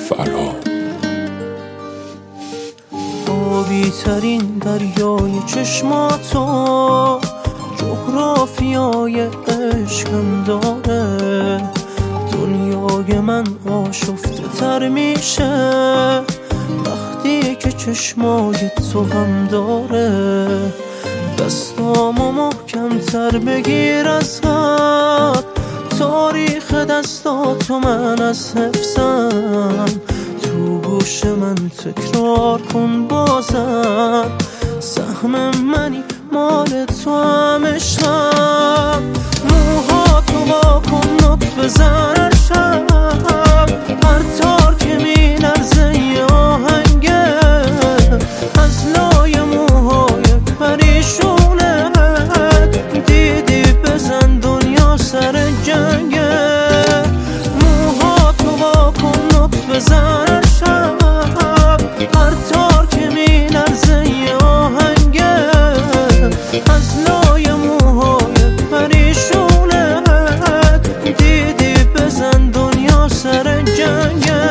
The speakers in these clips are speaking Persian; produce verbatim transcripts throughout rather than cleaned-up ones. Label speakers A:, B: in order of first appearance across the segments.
A: فرهاد.
B: آبی ترین دریای چشماتو جغرافیای عشقم داره. دنیای من آشفته تر میشه وقتی که چشمای تو هم داره. دستامو محکم تر بگیر از حد، تاریخ دستاتو من از حفظم. تو گوش من تکرار کن بازم، سهم منی مال تو هم عشقم. موهاتو وا کن نطفه زن شب، هر تار که می لرزه یه آهنگه از لای موهای پریشونه. دیدی بزن دنیا سر جنگه. موهاتو وا کن نطفه زن شب، هر تار که می لرزه یه آهنگه از لای موهای پریشونه. دیدی بزن دنیا سر جنگه.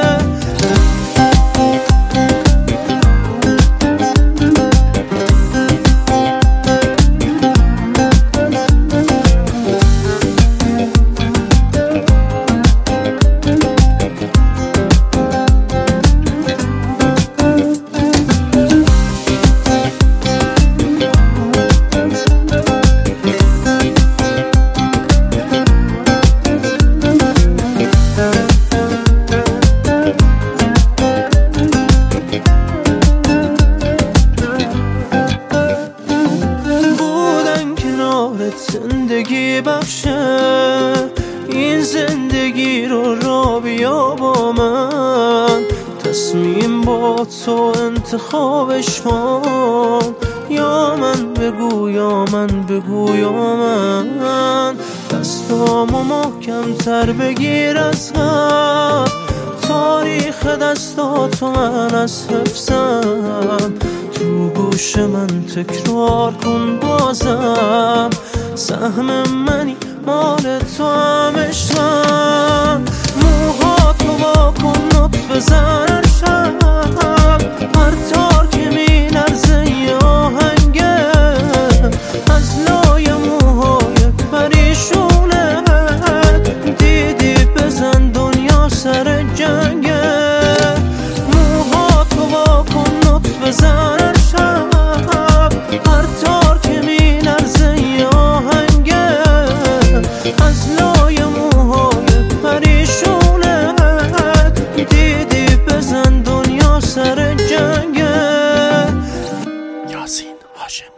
B: زندگی بخشه این زندگی رو را بیا با من. تصمیم با تو انتخابش کن، یا من بگو یا من بگو یا من. دستامو محکم تر بگیر از هم، تاریخ دستاتو من از حفظم. تو گوش من تکرار کن بازم، سهم منی مال تو هم عشقم. موهاتو وا کن نطفه زن شب، هر تار که می لرزه یه آهنگه از لای موهای پریشونه. دیدی بزن دنیا سر جنگه. موهاتو وا کن نطفه زن شب، هر تار که می لرزه یه آهنگه از لای موهای پریشونه. دیدی بزن دنیا سر جنگه.
A: یاسین هاشمی.